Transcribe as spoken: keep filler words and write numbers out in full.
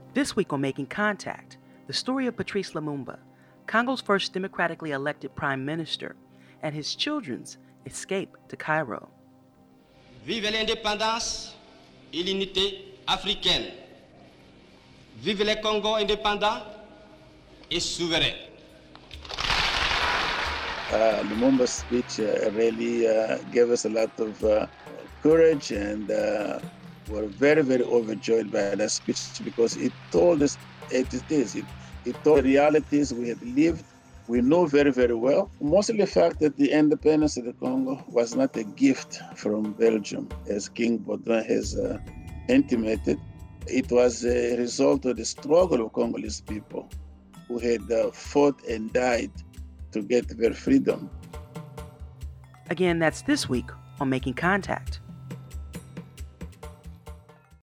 This week on Making Contact, the story of Patrice Lumumba, Congo's first democratically elected prime minister, and his children's escape to Cairo. Vive l'indépendance et l'unité africaine. Vive le Congo indépendant et souverain. Uh, Lumumba's speech uh, really uh, gave us a lot of uh, courage, and uh, we're very, very overjoyed by that speech because it told us it is. It, it told the realities we had lived. We know very, very well. Mostly the fact that the independence of the Congo was not a gift from Belgium, as King Baudouin has uh, intimated. It was a result of the struggle of Congolese people who had uh, fought and died to get their freedom. Again, that's this week on Making Contact.